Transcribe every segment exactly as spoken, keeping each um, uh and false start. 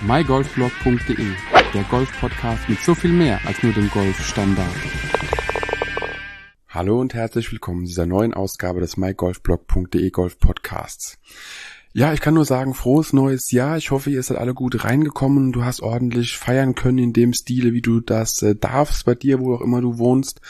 my golf blog punkt de, der Golf-Podcast mit so viel mehr als nur dem Golfstandard. Hallo und herzlich willkommen zu dieser neuen Ausgabe des my golf blog punkt de Golf-Podcasts. Ja, ich kann nur sagen, frohes neues Jahr. Ich hoffe, ihr seid alle gut reingekommen. Du hast ordentlich feiern können in dem Stile, wie du das äh, darfst bei dir, wo auch immer du wohnst.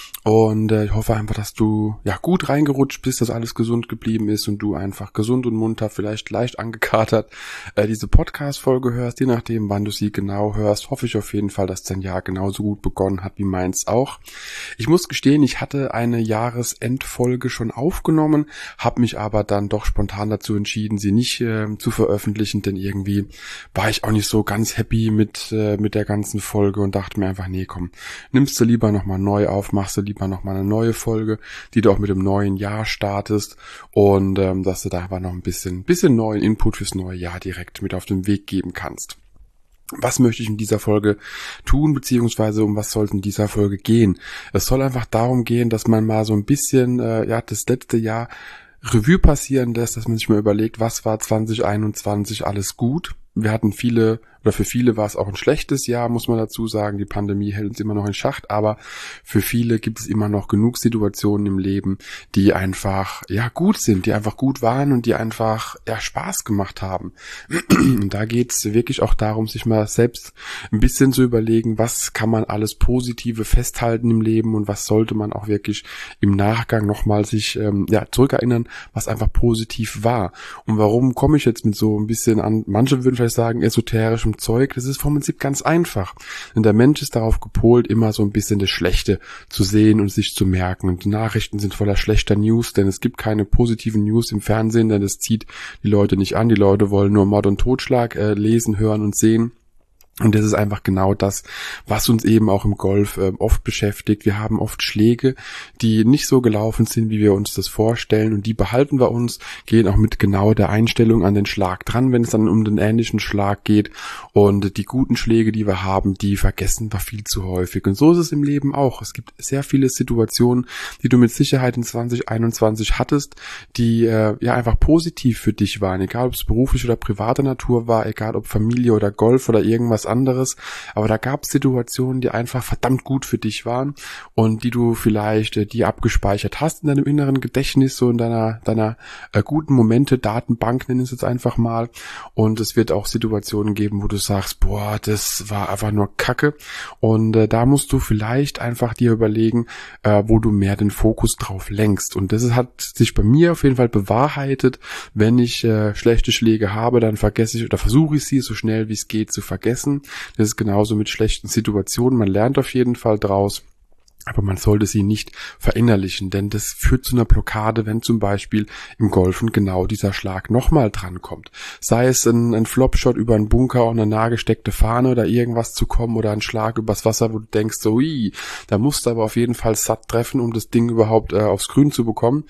Und äh, ich hoffe einfach, dass du ja gut reingerutscht bist, dass alles gesund geblieben ist und du einfach gesund und munter, vielleicht leicht angekatert, äh, diese Podcast-Folge hörst. Je nachdem, wann du sie genau hörst, hoffe ich auf jeden Fall, dass dein Jahr genauso gut begonnen hat wie meins auch. Ich muss gestehen, ich hatte eine Jahresendfolge schon aufgenommen, habe mich aber dann doch spontan dazu entschieden, sie nicht äh, zu veröffentlichen, denn irgendwie war ich auch nicht so ganz happy mit äh, mit der ganzen Folge und dachte mir einfach, nee, komm, nimmst du lieber nochmal neu auf, machst du lieber noch mal eine neue Folge, die du auch mit dem neuen Jahr startest und ähm, dass du da einfach noch ein bisschen bisschen neuen Input fürs neue Jahr direkt mit auf den Weg geben kannst. Was möchte ich in dieser Folge tun, beziehungsweise um was soll es in dieser Folge gehen? Es soll einfach darum gehen, dass man mal so ein bisschen äh, ja das letzte Jahr Revue passieren lässt, dass man sich mal überlegt, was war zwanzig einundzwanzig alles gut. Wir hatten viele, oder für viele war es auch ein schlechtes Jahr, muss man dazu sagen. Die Pandemie hält uns immer noch in Schacht, aber für viele gibt es immer noch genug Situationen im Leben, die einfach, ja, gut sind, die einfach gut waren und die einfach, ja, Spaß gemacht haben. Und da geht es wirklich auch darum, sich mal selbst ein bisschen zu überlegen, was kann man alles Positive festhalten im Leben und was sollte man auch wirklich im Nachgang nochmal sich, ähm, ja, zurückerinnern, was einfach positiv war. Und warum komme ich jetzt mit so ein bisschen an, manche würden vielleicht sagen, esoterischem Zeug, das ist vom Prinzip ganz einfach. Denn der Mensch ist darauf gepolt, immer so ein bisschen das Schlechte zu sehen und sich zu merken. Und die Nachrichten sind voller schlechter News, denn es gibt keine positiven News im Fernsehen, denn das zieht die Leute nicht an. Die Leute wollen nur Mord und Totschlag äh, lesen, hören und sehen. Und das ist einfach genau das, was uns eben auch im Golf äh, oft beschäftigt. Wir haben oft Schläge, die nicht so gelaufen sind, wie wir uns das vorstellen. Und die behalten wir uns, gehen auch mit genau der Einstellung an den Schlag dran, wenn es dann um den ähnlichen Schlag geht. Und die guten Schläge, die wir haben, die vergessen wir viel zu häufig. Und so ist es im Leben auch. Es gibt sehr viele Situationen, die du mit Sicherheit in zwanzig einundzwanzig hattest, die äh, ja einfach positiv für dich waren. Egal, ob es beruflich oder privater Natur war, egal ob Familie oder Golf oder irgendwas anderes, aber da gab es Situationen, die einfach verdammt gut für dich waren und die du vielleicht äh, die abgespeichert hast in deinem inneren Gedächtnis, so in deiner deiner äh, guten Momente, Datenbank nennen es jetzt einfach mal, und es wird auch Situationen geben, wo du sagst, boah, das war einfach nur Kacke, und äh, da musst du vielleicht einfach dir überlegen, äh, wo du mehr den Fokus drauf lenkst, und das ist, hat sich bei mir auf jeden Fall bewahrheitet. Wenn ich äh, schlechte Schläge habe, dann vergesse ich oder versuche ich sie so schnell wie es geht zu vergessen. Das ist genauso mit schlechten Situationen. Man lernt auf jeden Fall draus. Aber man sollte sie nicht verinnerlichen, denn das führt zu einer Blockade, wenn zum Beispiel im Golfen genau dieser Schlag nochmal drankommt. Sei es ein, ein Flopshot über einen Bunker und eine nah gesteckte Fahne oder irgendwas zu kommen oder ein Schlag übers Wasser, wo du denkst, so, ui, da musst du aber auf jeden Fall satt treffen, um das Ding überhaupt äh, aufs Grün zu bekommen.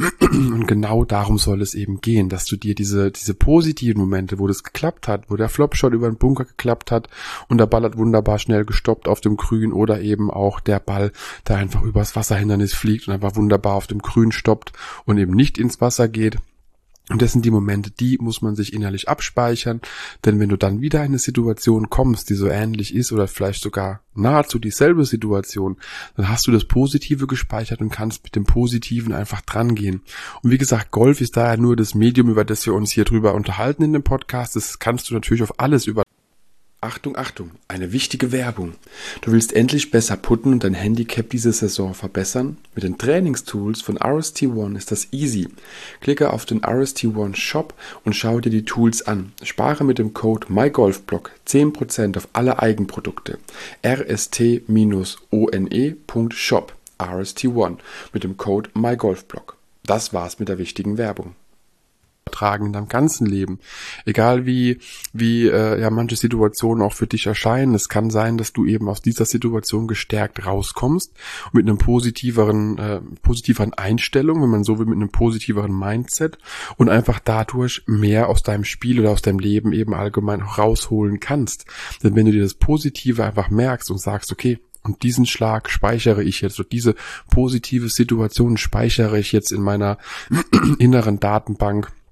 Und genau darum soll es eben gehen, dass du dir diese diese positiven Momente, wo das geklappt hat, wo der Flopshot über den Bunker geklappt hat und der Ball hat wunderbar schnell gestoppt auf dem Grün, oder eben auch der Ball da einfach übers Wasserhindernis fliegt und einfach wunderbar auf dem Grün stoppt und eben nicht ins Wasser geht. Und das sind die Momente, die muss man sich innerlich abspeichern, denn wenn du dann wieder in eine Situation kommst, die so ähnlich ist oder vielleicht sogar nahezu dieselbe Situation, dann hast du das Positive gespeichert und kannst mit dem Positiven einfach dran gehen. Und wie gesagt, Golf ist daher nur das Medium, über das wir uns hier drüber unterhalten in dem Podcast. Das kannst du natürlich auf alles über Achtung, Achtung, eine wichtige Werbung. Du willst endlich besser putten und dein Handicap diese Saison verbessern? Mit den Trainingstools von R S T One ist das easy. Klicke auf den R S T One Shop und schau dir die Tools an. Spare mit dem Code MyGolfBlog zehn Prozent auf alle Eigenprodukte. r s t one punkt shop R S T One mit dem Code MyGolfBlog. Das war's mit der wichtigen Werbung. Tragen in deinem ganzen Leben. Egal wie wie äh, ja manche Situationen auch für dich erscheinen. Es kann sein, dass du eben aus dieser Situation gestärkt rauskommst und mit einem positiveren äh, positiveren Einstellung, wenn man so will, mit einem positiveren Mindset und einfach dadurch mehr aus deinem Spiel oder aus deinem Leben eben allgemein auch rausholen kannst. Denn wenn du dir das Positive einfach merkst und sagst, okay, und diesen Schlag speichere ich jetzt, oder diese positive Situation speichere ich jetzt in meiner inneren Datenbank,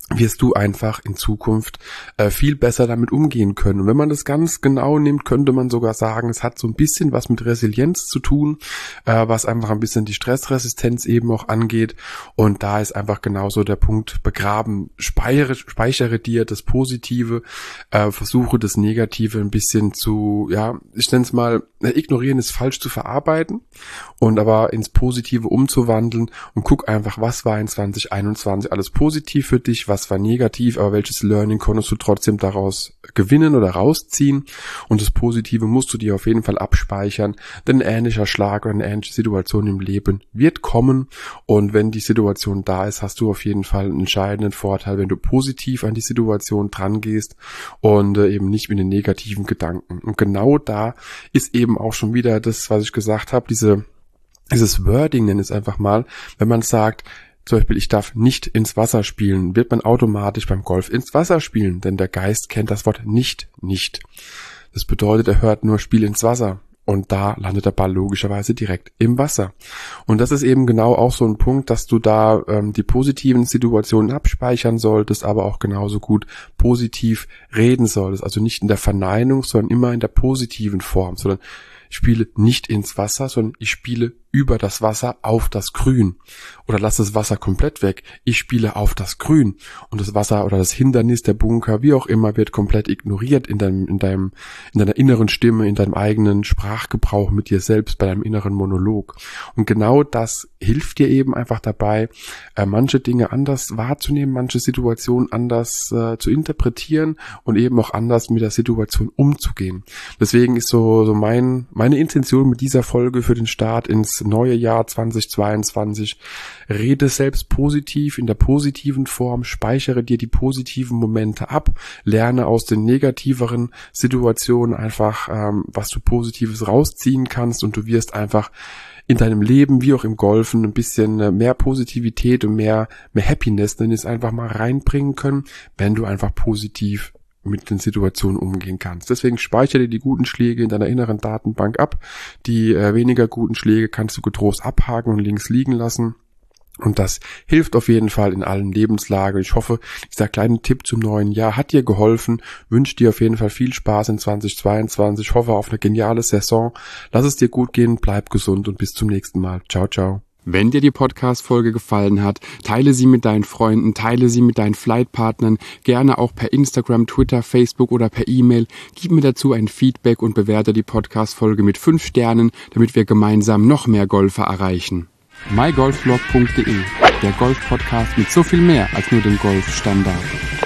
wirst du einfach in Zukunft äh, viel besser damit umgehen können. Und wenn man das ganz genau nimmt, könnte man sogar sagen, es hat so ein bisschen was mit Resilienz zu tun, äh, was einfach ein bisschen die Stressresistenz eben auch angeht. Und da ist einfach genauso der Punkt begraben. Speichere, speichere dir das Positive, äh, versuche das Negative ein bisschen zu, ja, ich nenne es mal, ignorieren ist falsch zu verarbeiten und aber ins Positive umzuwandeln und guck einfach, was war in zwanzig einundzwanzig alles positiv für dich, was war negativ, aber welches Learning konntest du trotzdem daraus gewinnen oder rausziehen, und das Positive musst du dir auf jeden Fall abspeichern, denn ein ähnlicher Schlag oder eine ähnliche Situation im Leben wird kommen, und wenn die Situation da ist, hast du auf jeden Fall einen entscheidenden Vorteil, wenn du positiv an die Situation dran gehst und äh, eben nicht mit den negativen Gedanken. Und genau da ist eben auch schon wieder das, was ich gesagt habe, diese dieses Wording, nenne ich es einfach mal, wenn man sagt, zum Beispiel, ich darf nicht ins Wasser spielen, wird man automatisch beim Golf ins Wasser spielen, denn der Geist kennt das Wort nicht, nicht. Das bedeutet, er hört nur Spiel ins Wasser, und da landet der Ball logischerweise direkt im Wasser. Und das ist eben genau auch so ein Punkt, dass du da ähm, die positiven Situationen abspeichern solltest, aber auch genauso gut positiv reden solltest. Also nicht in der Verneinung, sondern immer in der positiven Form, sondern ich spiele nicht ins Wasser, sondern ich spiele über das Wasser auf das Grün. Oder lass das Wasser komplett weg. Ich spiele auf das Grün. Und das Wasser oder das Hindernis, der Bunker, wie auch immer, wird komplett ignoriert in deinem, in deinem, in deiner inneren Stimme, in deinem eigenen Sprachgebrauch mit dir selbst, bei deinem inneren Monolog. Und genau das hilft dir eben einfach dabei, äh, manche Dinge anders wahrzunehmen, manche Situationen anders äh, zu interpretieren und eben auch anders mit der Situation umzugehen. Deswegen ist so, so mein, meine Intention mit dieser Folge für den Start ins neue Jahr zweitausendzweiundzwanzig, rede selbst positiv, in der positiven Form, speichere dir die positiven Momente ab, lerne aus den negativeren Situationen einfach, ähm, was du Positives rausziehen kannst, und du wirst einfach in deinem Leben, wie auch im Golfen, ein bisschen mehr Positivität und mehr, mehr Happiness, denn es einfach mal reinbringen können, wenn du einfach positiv mit den Situationen umgehen kannst. Deswegen speichere dir die guten Schläge in deiner inneren Datenbank ab. Die äh, weniger guten Schläge kannst du getrost abhaken und links liegen lassen. Und das hilft auf jeden Fall in allen Lebenslagen. Ich hoffe, dieser kleine Tipp zum neuen Jahr hat dir geholfen. Wünsche dir auf jeden Fall viel Spaß in zweitausendzweiundzwanzig. Ich hoffe auf eine geniale Saison. Lass es dir gut gehen, bleib gesund und bis zum nächsten Mal. Ciao, ciao. Wenn dir die Podcast-Folge gefallen hat, teile sie mit deinen Freunden, teile sie mit deinen Flightpartnern, gerne auch per Instagram, Twitter, Facebook oder per E-Mail. Gib mir dazu ein Feedback und bewerte die Podcast-Folge mit fünf Sternen, damit wir gemeinsam noch mehr Golfer erreichen. my golf blog punkt de, der Golf-Podcast mit so viel mehr als nur dem Golfstandard.